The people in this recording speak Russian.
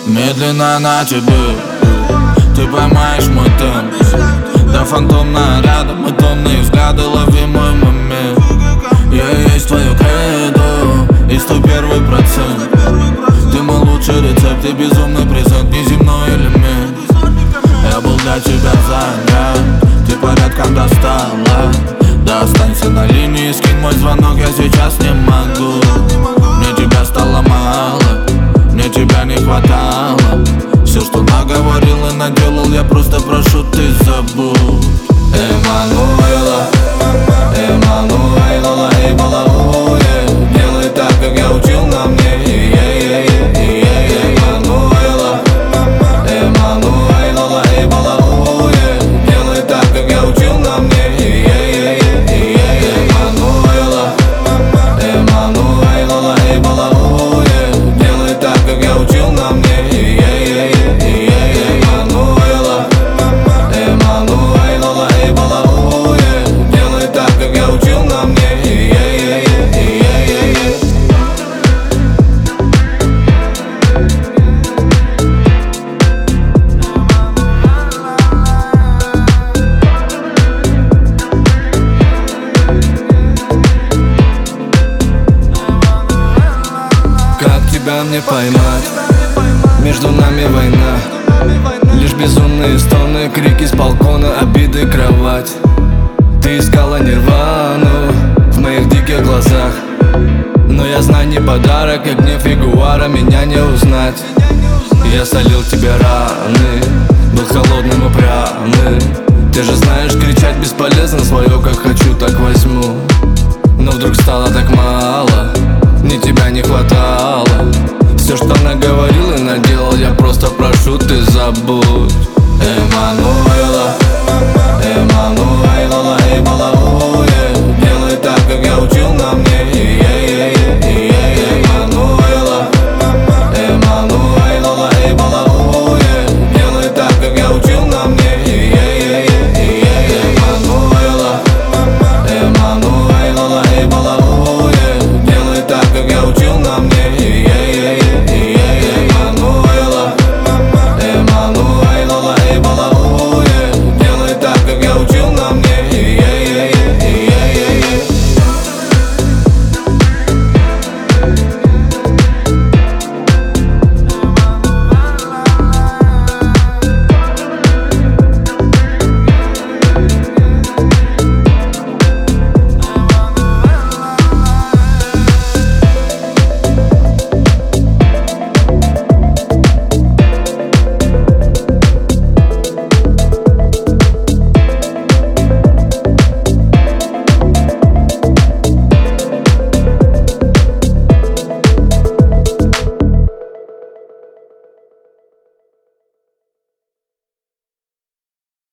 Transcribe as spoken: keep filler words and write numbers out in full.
Медленно на тебе, ты поймаешь мой темп. Да фантомно рядом, и томные взгляды, лови мой момент. Я есть твое кредо, и сто первый процент. Ты мой лучший рецепт и безумный презент, неземной элемент. Я был для тебя занят, ты порядком достала. Да останься на линии, скинь мой звонок, я сейчас не могу. Мне тебя стало мало, мне тебя не хватало. Все, что наговорил и наделал, я просто прошу, ты забудь. Эммануэла, Эммануэла, Эммануэла, делай так, как я учил на мне. Эммануэла, Эммануэла, Эммануэла, делай так, как я учил на мне. Эммануэла, Эммануэла, Эммануэла, делай так, как я учил на мне. Тебя мне поймать, между нами война. Лишь безумные стоны, крики с балкона, обиды, кровать. Ты искала нирвану в моих диких глазах, но я знаю, не подарок, и гнев ягуара меня не узнать. Я солил тебе раны, был холодным, упрямым. Ты же знаешь, кричать бесполезно, свое как хочу, так возьму. Но вдруг стало так мало, мне тебя не хватало.